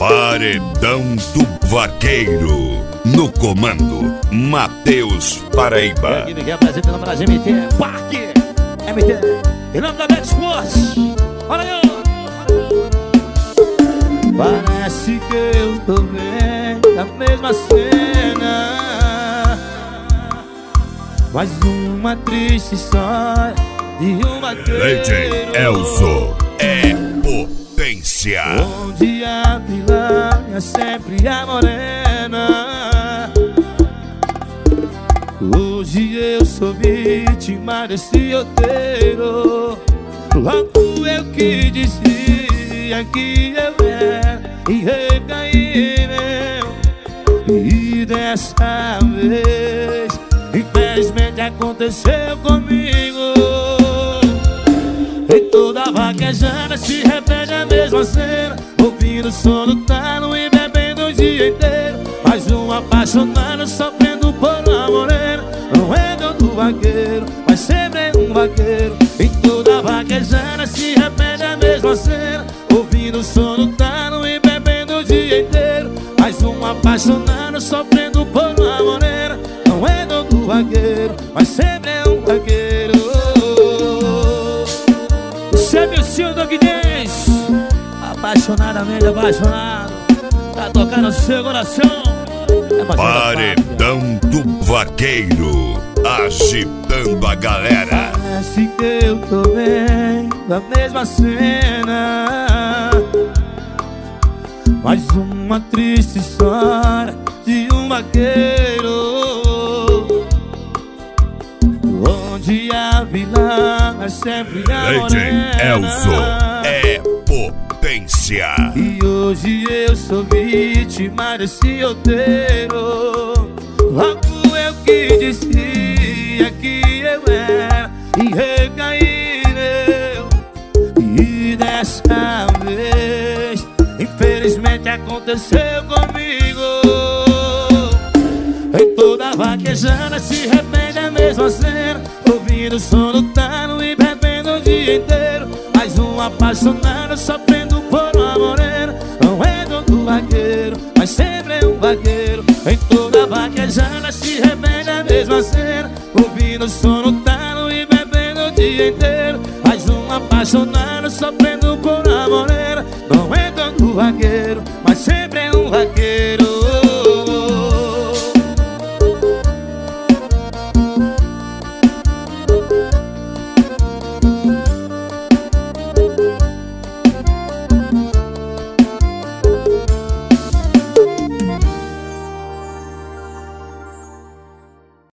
Paredão do Vaqueiro. No comando, Matheus Paraíba. Aqui me apresentando para as MT Parque MT, em nome da Bet Sports. Olha aí, ó. Parece que eu tô vendo a mesma cena, mais uma triste história de um vaqueiro. DJ Elzo é potência. Onde a vilã é sempre a morena. Hoje eu sou vítima desse roteiro. Logo eu que dizia que eu era e recaí meu. E dessa vez infelizmente aconteceu comigo. E toda vaquejada se repete a mesma cena, ouvindo o som do talo e bebendo o dia inteiro. Mais um apaixonado sofrendo por uma morena. Não é todo vaqueiro, mas sempre é um vaqueiro. E toda vaquejada se repete a mesma cena, ouvindo o som do talo e bebendo o dia inteiro. Mais um apaixonado sofrendo por uma morena. Não é todo vaqueiro, mas sempre é um vaqueiro. Sempre o seu Dogdens, apaixonadamente apaixonado, pra tocar no seu coração. Paredão do Vaqueiro, agitando a galera. Parece que eu tô vendo a mesma cena, mais uma triste história de um vaqueiro. Onde a vilã é sempre a DJ morena. Elzo é potência. E hoje eu sou vítima desse roteiro. Logo eu que dizia que eu era e recaí eu. E dessa vez infelizmente aconteceu comigo. Em toda vaquejada se repete a mesma cena, ouvindo o som do talo e bebendo o dia inteiro. Mais um apaixonado sofrendo por uma morena. Não é todo vaqueiro, mas sempre é um vaqueiro. Em toda vaquejada se repete a mesma cena, ouvindo o som do talo e bebendo o dia inteiro. Mais um apaixonado sofrendo por uma morena. Não é todo vaqueiro, mas sempre é um vaqueiro.